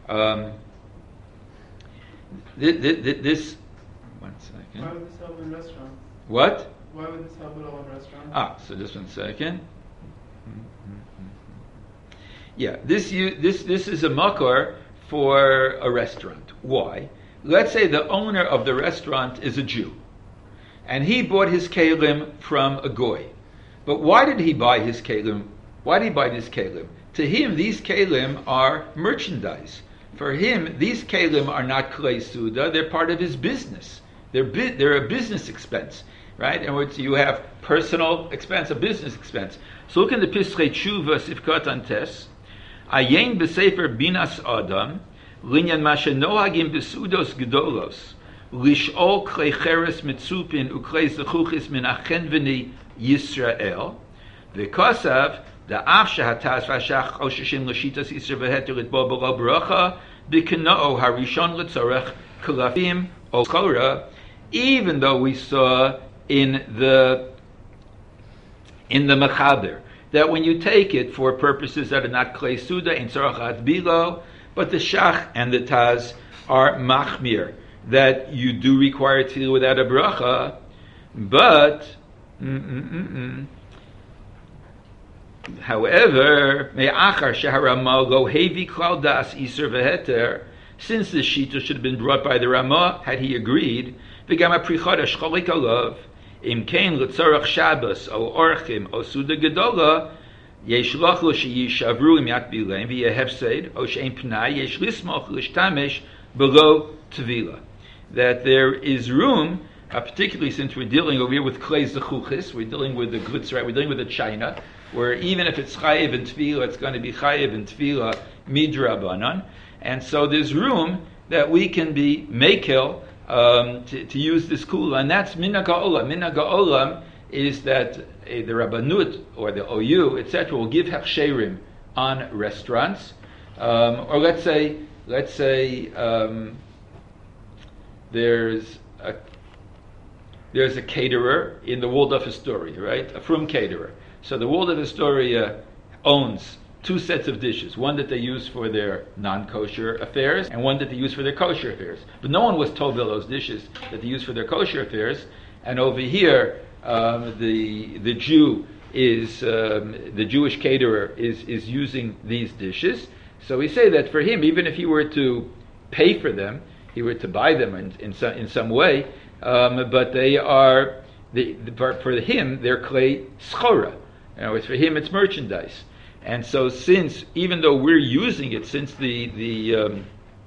This. 1 second. Why would this help in restaurant? What? Why would this help at all in restaurant? So just 1 second. Yeah, this is a makor for a restaurant. Why? Let's say the owner of the restaurant is a Jew, and he bought his kelim from a goy. But why did he buy his kelim? Why did he buy this kelim? To him, these kelim are merchandise. For him, these kelim are not klei suda. They're part of his business. They're a business expense, right? In which you have personal expense, a business expense. So look in the Pisrei Tshuva Sifkat Antes. Ayin b'sefer binas adam linyan mashe nohagim b'sudos gedolos lish'ol klei cheres mitzupin uklei zechuchis min achen v'ni Yisrael v'kosav da'af shehataz v'ashach oshishim l'shitas Yisrael v'heter l'tbo b'lo bracha b'kena'o harishon l'tzorech kalafim o korah. Even though we saw in the Mechaber that when you take it for purposes that are not klei suda in tzorach bilo, but the shach and the taz are machmir, that you do require tefillah without a bracha, but however, me'achar sheharamah lo hevi klal das iser v'heter, since the shita should have been brought by the Ramah, had he agreed, v'gam ha'prichodesh cholik alav, im kein l'tzorach Shabbos o orchim o suda gedola, yesh loch lo sheyishavru im yat bilein v'yehefseid o she'en pnai yesh lismoch l'shtamesh below tvila. That there is room, particularly since we're dealing over here with klei zechuchis, we're dealing with the glitzra, we're dealing with the china, where even if it's chayiv in tefillah, it's going to be chayiv in tefillah midrabanan, and so there's room that we can be mekel to use this kula, and that's minhag ha'olam. Minhag ha'olam is that the Rabbanut or the OU, etc., will give hechsherim on restaurants, or let's say there's a caterer in the Waldorf Astoria, right? A frum caterer. So the Waldorf Astoria owns two sets of dishes, one that they use for their non-kosher affairs and one that they use for their kosher affairs. But no one was told about those dishes that they use for their kosher affairs. And over here, the Jew is the Jewish caterer is using these dishes. So we say that for him, even if he were to pay for them, he were to buy them in some way, but they are for him they're klei schora. It's for him it's merchandise. And so, since even though we're using it, since the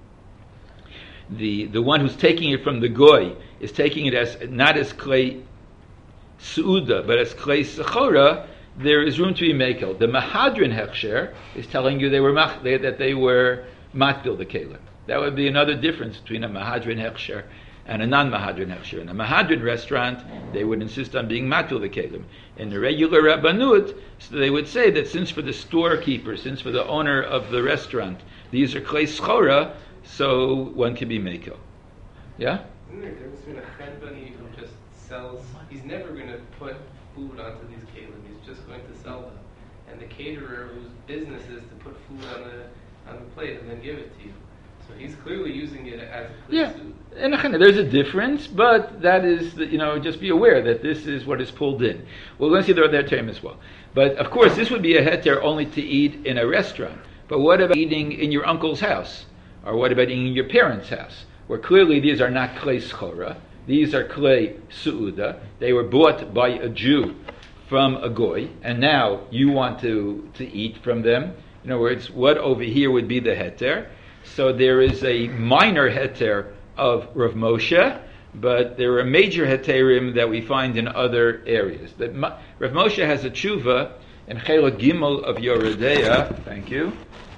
one who's taking it from the goy is taking it as not as klei suuda but as klei sechora, there is room to be mekel. The Mahadrin Hechsher is telling you that they were matbil the kelim. That would be another difference between a Mahadrin Hechsher and a non-Mahadrin Hechsher. In a Mahadrin restaurant, they would insist on being matul the kelim. In the regular Rabbanut, so they would say that since for the storekeeper, since for the owner of the restaurant, these are klei schora, so one can be mekel. Yeah? Isn't there a difference between a chenbani who just sells, he's never going to put food onto these kelim, he's just going to sell them, and the caterer whose business is to put food on the plate and then give it to you. So he's clearly using it as a Yeah, and there's a difference, but that is, just be aware that this is what is pulled in. We're going to see the other term as well. But of course, this would be a heter only to eat in a restaurant. But what about eating in your uncle's house? Or what about eating in your parents' house? Where clearly these are not klei schora, these are klei suuda. They were bought by a Jew from a goy, and now you want to eat from them. In other words, what over here would be the heter? So there is a minor heter of Rav Moshe, but there are major heterim that we find in other areas. Rav Moshe has a tshuva in Chelek Gimel of Yoredeya. Thank you.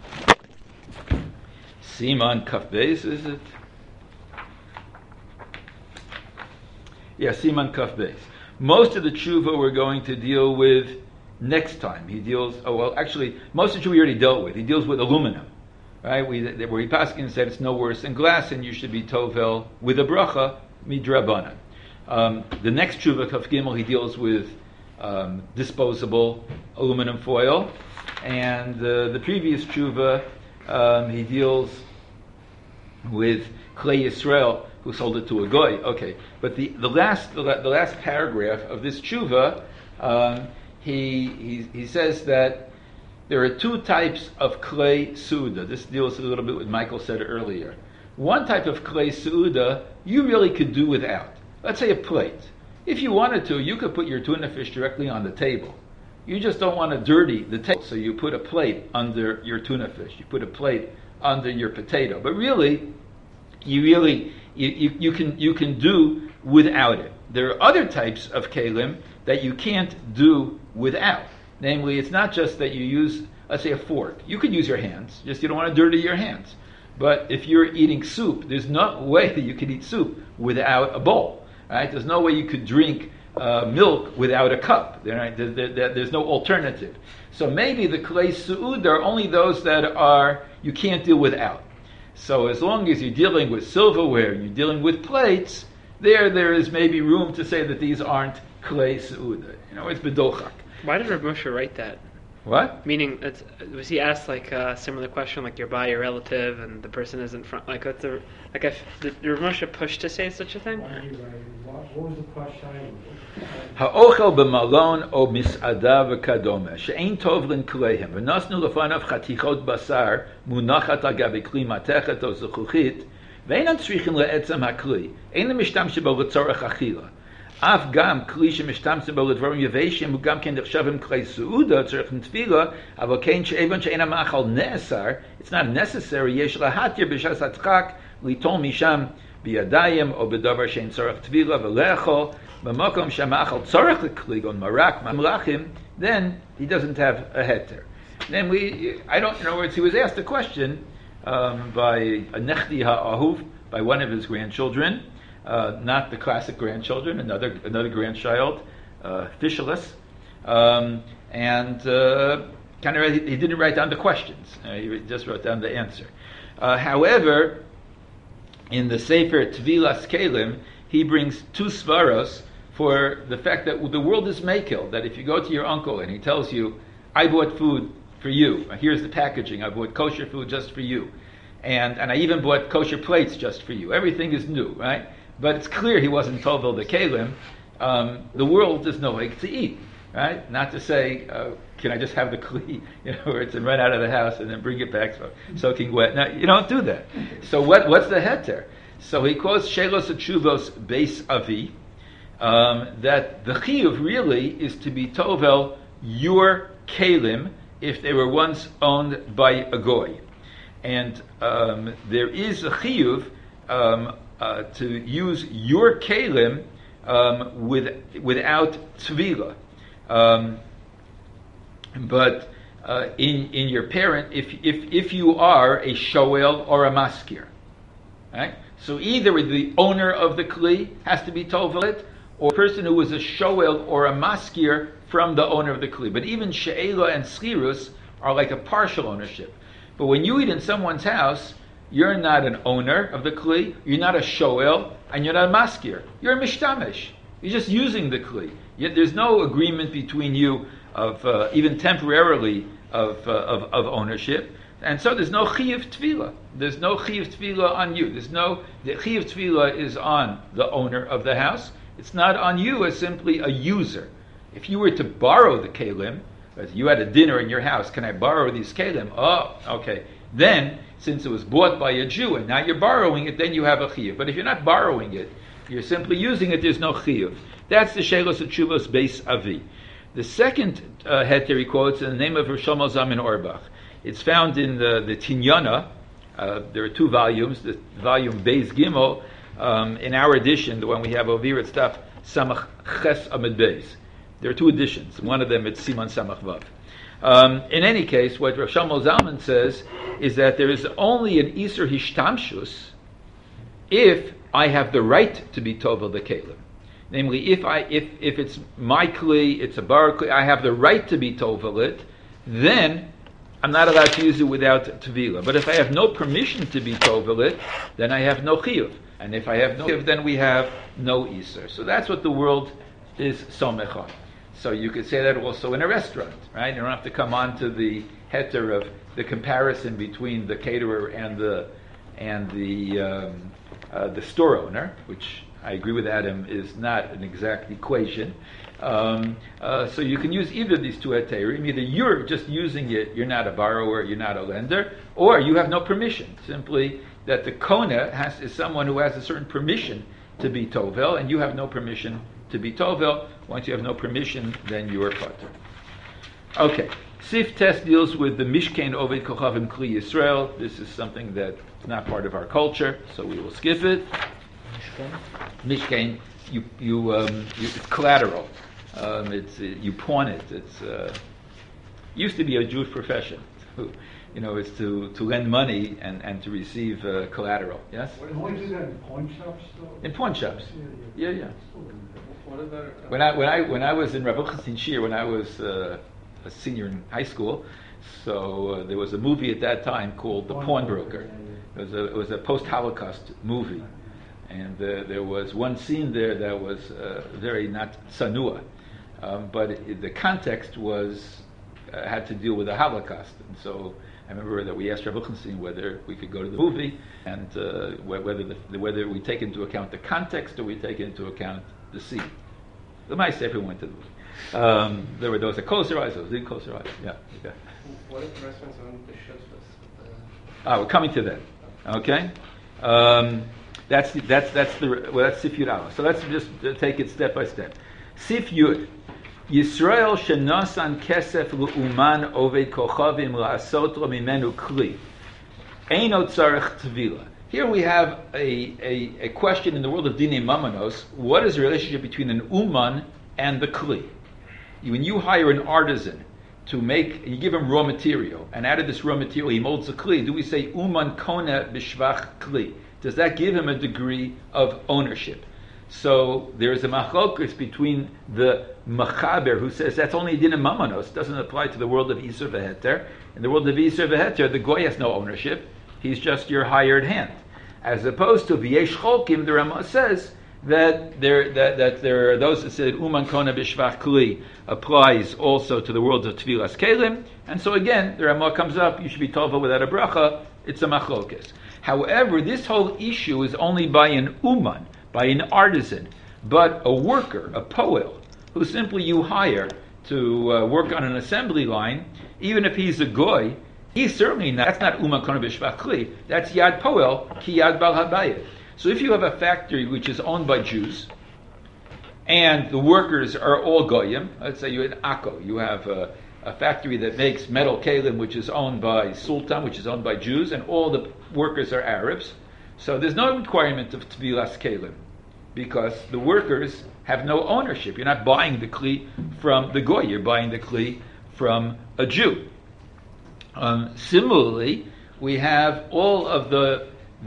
Siman Kaf Beis, is it? Yeah, Siman Kaf Beis. Most of the tshuva we're going to deal with next time. He deals. Most of the tshuva we already dealt with. He deals with aluminum. Right, where Paskin said it's no worse than glass, and you should be tovel with a bracha midrabanan. The next tshuva Kaf Gimel, he deals with disposable aluminum foil, and the previous tshuva he deals with Klei Yisrael who sold it to a goy. Okay, but the last paragraph of this tshuva, he says that there are two types of klei suuda. This deals a little bit with Michael said earlier. One type of klei suuda you really could do without. Let's say a plate. If you wanted to, you could put your tuna fish directly on the table. You just don't want to dirty the table, so you put a plate under your tuna fish. You put a plate under your potato. But really, you can do without it. There are other types of kelim that you can't do without. Namely, it's not just that you use, let's say, a fork. You could use your hands, just you don't want to dirty your hands. But if you're eating soup, there's no way that you could eat soup without a bowl. Right? There's no way you could drink milk without a cup. Right? There's no alternative. So maybe the klei su'ud are only those that are you can't deal without. So as long as you're dealing with silverware, you're dealing with plates, there is maybe room to say that these aren't klei su'ud. It's bedochak. Why did Rav Moshe write that? What? Meaning, was he asked like a similar question, like you're by your relative and the person isn't from, like what's the, like if did Rav Moshe push to say such a thing? What was the question? האוכל במלון או מסעדה וכדומה, שאין טוב לנקליהם, ונוסנו לפניו חתיכות בשר מונחת על גבי כלי מתכת או זכוכית, ואינם צריכים לעצם הכלי, אינם משתמשים בו לצורך אכילה. אף גם כלי שמשתמשים בו לדברים יבשים, הוא גם כן נחשבים כלי סעודה, צריכים תפילה, אבל כן שאבן שאין המאכל נאסר, it's not necessary, יש להתיר בשעת הדחק, ליטול משם בידיים או בדבר שאין צורך תפילה ולאכול, במקום שהמאכל צורך לכלי, או מרק, ממלכים, then he doesn't have a heter. Then in other words, he was asked a question by a nechti ha'ahuv, by one of his grandchildren, not the classic grandchildren, another grandchild, fishless, and kind of he didn't write down the questions. He just wrote down the answer. However, in the Sefer Tvilas Kelim, he brings two svaros for the fact that the world is makil, that if you go to your uncle and he tells you, I bought food for you, here's the packaging, I bought kosher food just for you, and I even bought kosher plates just for you, everything is new, right? But it's clear he wasn't tovel the kelim. The world is no way to eat, right? Not to say, can I just have the kli, and run out of the house and then bring it back soaking wet. No, you don't do that. So what's the heter? So he quotes Shelos Atshuvos Beis Avi, that the chiyuv really is to be tovel your kelim if they were once owned by a goy. And there is a chiyuv to use your kelim without tvila. But in your parent, if you are a shoel or a maskir, right? So either the owner of the kli has to be tovelit, or a person who is a shoel or a maskir from the owner of the kli. But even she'ela and schirus are like a partial ownership. But when you eat in someone's house, you're not an owner of the kli, you're not a shoel, and you're not a maskir. You're a mishtamish. You're just using the kli. Yet there's no agreement between you of even temporarily of ownership, and so there's no chiyuv tvila. There's no chiyuv tvila on you. The chiyuv tvila is on the owner of the house. It's not on you as simply a user. If you were to borrow the kelim, you had a dinner in your house, can I borrow these kelim? Oh, okay. Then, since it was bought by a Jew and now you're borrowing it, then you have a chiyuv. But if you're not borrowing it, you're simply using it, there's no chiyuv. That's the Shelos Atshuvos Beis Avi. The second heter he quotes in the name of Rosh Shlomo Zalman Auerbach. It's found in the Tinyana. There are two volumes. The volume Beis Gimel, in our edition, the one we have over here, it's Daf Samach Ches Amid Beis. There are two editions. One of them it's Siman Samach Vav. In any case, what Rosh Shlomo Zalman says is that there is only an Isur Hishtamshus if I have the right to be Tovel the Kelim. Namely, if it's my kli, it's a bar kli, I have the right to be tovel it, then I'm not allowed to use it without tvila. But if I have no permission to be tovel it, then I have no chiyuv. And if I have no chiyuv, then we have no iser. So that's what the world is somech on. So you could say that also in a restaurant, right? You don't have to come on to the heter of the comparison between the caterer and the store owner, which I agree with Adam, is not an exact equation. So you can use either of these two heterim. Either you're just using it, you're not a borrower, you're not a lender, or you have no permission. Simply that the kona is someone who has a certain permission to be tovel, and you have no permission to be tovel. Once you have no permission, then you are pater. Okay. Sif Test deals with the Mishkein Oved Kochavim Kli Yisrael. This is something that's not part of our culture, so we will skip it. Mishkein, it's collateral. You pawn it. It's used to be a Jewish profession. It's to lend money and to receive collateral. Yes. Can we do that in pawn shops, though? In pawn shops. Yeah. What about When I was in Rav Chassin Shir, when I was a senior in high school, so there was a movie at that time called The Pawnbroker. It was a post-Holocaust movie. And there was one scene there that was very not sanua, but the context was had to deal with the Holocaust, and so I remember that we asked Rav Lichtenstein whether we could go to the movie, and whether we take into account the context or we take into account the scene. The mice, everyone went to the movie. There were those that closed their eyes, those that didn't close their eyes. Yeah. What if the restaurants own the shutfas? We're coming to that. Okay, that's Sif Yud Aleph. So let's just take it step by step. Sif Yud. Yisrael shenasan kesef lu'uman oved kochavim la'asot lo mimenu kli. Eino tzarech tvila. Here we have a question in the world of Dinei Mamanos. What is the relationship between an uman and the kli? When you hire an artisan to make, you give him raw material, and out of this raw material he molds a kli, do we say uman kona b'shvach kli? Does that give him a degree of ownership? So there is a machlokus between the machaber who says that's only din of mamanos, doesn't apply to the world of Isur v'heter. In the world of Isur v'heter, the goy has no ownership; he's just your hired hand. As opposed to v'yesh cholkim, the Rama says that there are those that said uman kona b'shvach kli applies also to the world of tvilas kelim, and so again the Rama comes up. You should be tova without a bracha. It's a machlokus. However, this whole issue is only by an uman, by an artisan, but a worker, a poel, who simply you hire to work on an assembly line, even if he's a goy, he's certainly not, that's not uman kona b'shvach kli, that's yad poel, ki yad bal habayit. So if you have a factory which is owned by Jews, and the workers are all goyim, let's say you're in Akko, you have a factory that makes metal kalim which is owned by Sultan, which is owned by Jews, and all the workers are Arabs, so there's no requirement of tvilas kalim, because the workers have no ownership. You're not buying the kli from the goy, you're buying the kli from a Jew. Similarly, we have all of the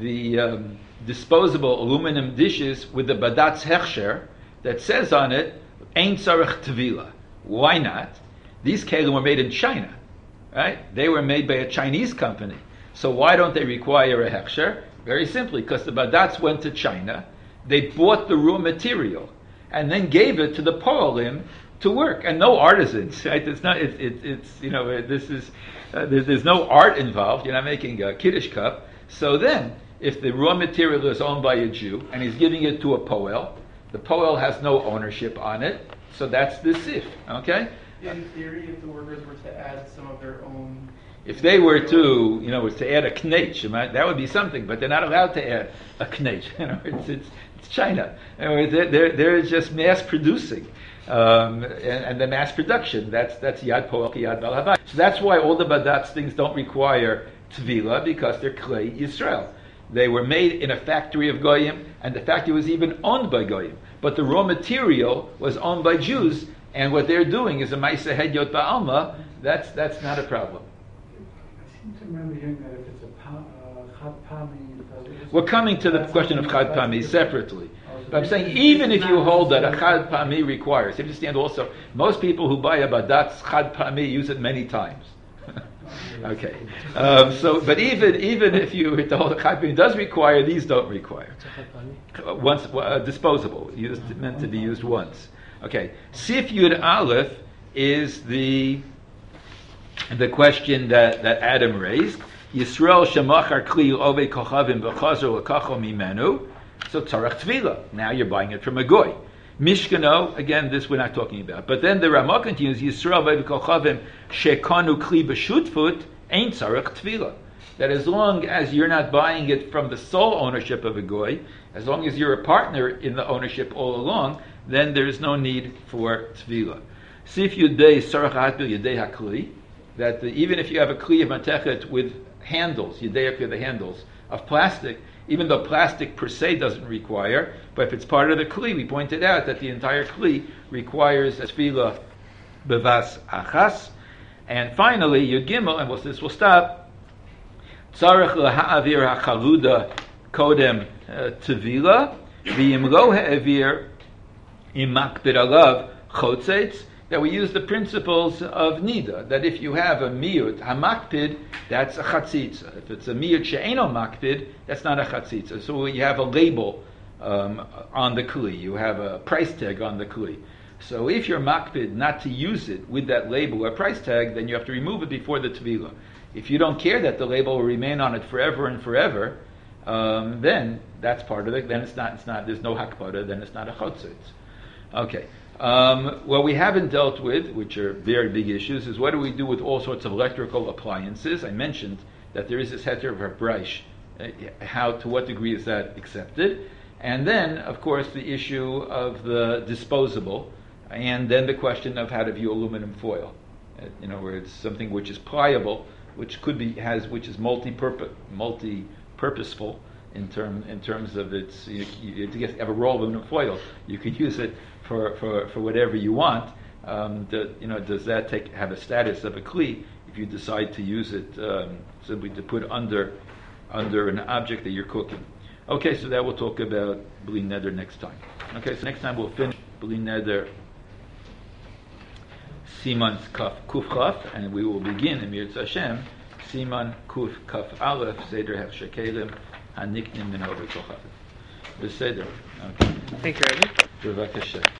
disposable aluminum dishes with the badatz hechsher that says on it, Ein tzarech tvila. Why not? These kelim were made in China, right? They were made by a Chinese company. So why don't they require a hechsher? Very simply, because the badatz went to China, they bought the raw material, and then gave it to the poelim to work, and no artisans. Right? It's not. It's you know. This is. There's no art involved. You're not making a kiddush cup. So then, if the raw material is owned by a Jew and he's giving it to a poel, the poel has no ownership on it. So that's the sif. Okay. In theory, if the workers were to add some of their own, if they were to, to add a knetch, that would be something. But they're not allowed to add a knetch. It's China. They're just mass producing, and the mass production. That's yad poel yad bal habayit. So that's why all the badatz things don't require tvila, because they're klei Yisrael. They were made in a factory of goyim, and the factory was even owned by goyim. But the raw material was owned by Jews, and what they're doing is a ma'aseh hedyot ba'alma. That's not a problem. I seem to remember hearing that if it's a chad pami. We're coming to the question of chad pami separately. But I'm saying even if you hold that a chad pami requires, you understand also, most people who buy a badatz chad pami use it many times. Okay, but even if you hit the whole chad pami does require, these don't require. Once disposable, meant to be used once. Okay, Sif Yud Aleph is the question that Adam raised. Yisrael shemachar kli ovei kochavim v'chazer l'kacho mimenu. So tzarech tvila. Now you're buying it from a goy. Mishkano, again, this we're not talking about. But then the Ramah continues, Yisrael ovei kochavim shekanu kli b'shutfut ain't tzarech tvila. That as long as you're not buying it from the sole ownership of a goy, as long as you're a partner in the ownership all along, then there is no need for tvila. Sif yudei sarach hatil yudei hakli, that even if you have a kli of matechet with handles, yudei are the handles of plastic, even though plastic per se doesn't require, but if it's part of the kli, we pointed out that the entire kli requires a tvila bevas achas. And finally, Yud Gimel, and this will stop, tzarech laha'avir ha'chaluda kodem tvila, v'im lo ha'avir imakbid alav chotzetz, that we use the principles of nida, that if you have a miyut hamakpid, that's a chatzitza. If it's a miyut she'eno makpid, that's not a chatzitza. So you have a label on the kli, you have a price tag on the kli. So if you're makpid not to use it with that label or price tag, then you have to remove it before the tevilah. If you don't care that the label will remain on it forever and forever, then that's part of it. Then it's not. There's no hakpada. Then it's not a chotzitz. Okay. What we haven't dealt with, which are very big issues, is what do we do with all sorts of electrical appliances? I mentioned that there is this heter of habraish. To what degree is that accepted? And then, of course, the issue of the disposable, and then the question of how to view aluminum foil. Where it's something which is pliable, which which is multi-purposeful in terms of its. You have a roll of aluminum foil. You can use it for whatever you want. Does that have a status of a kli if you decide to use it simply to put under an object that you're cooking? Okay, so that we'll talk about bli neder next time. Okay, so next time we'll finish bli neder Siman Kuf Chaf, and we will begin in Mirz Hashem Siman Kuf Kaf Aleph Seder Hefsher Kelim Haniknim Min Over Kochav. Beseder. Okay. Thank you, Rabbi. Bevakasha.